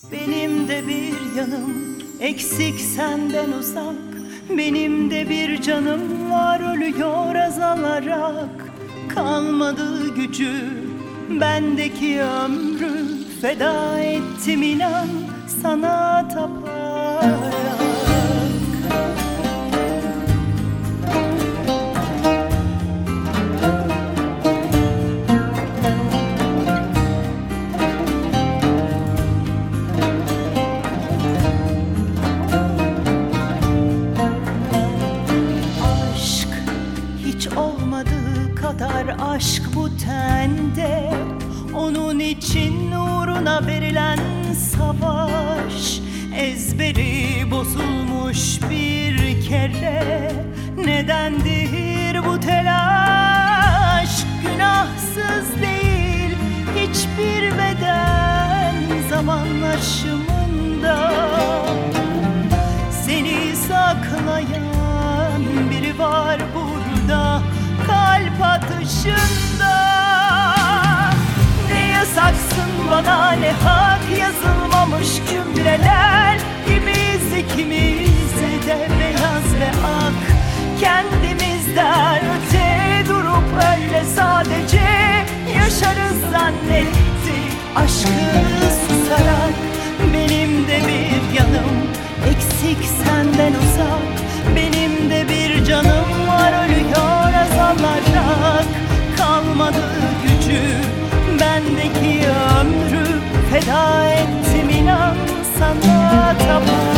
Benim de bir yanım eksik, senden uzak. Benim de bir canım var, ölüyor azalarak. Kalmadı gücü, bendeki ömrü feda ettim inan sana taparak. Olmadığı kadar aşk bu tende, onun için uğruna verilen savaş. Ezberi bozulmuş bir kere, nedendir bu telaş? Günahsız değil hiçbir beden zaman aşımında. Seni saklayan biri var burada, kalp atışında. Ne yasaksın bana, ne hak yazılmamış cümleler gibiyiz ikimiz de, beyaz ve ak. Kendimizden öte durup öyle sadece yaşarız zannettik aşkı susarak. Benim de bir yanım eksik, senden uzak. Benim de bir canım var, ölüyor azalarak. Kalmadı gücü, bendeki ömrü feda ettim inan sana taparak.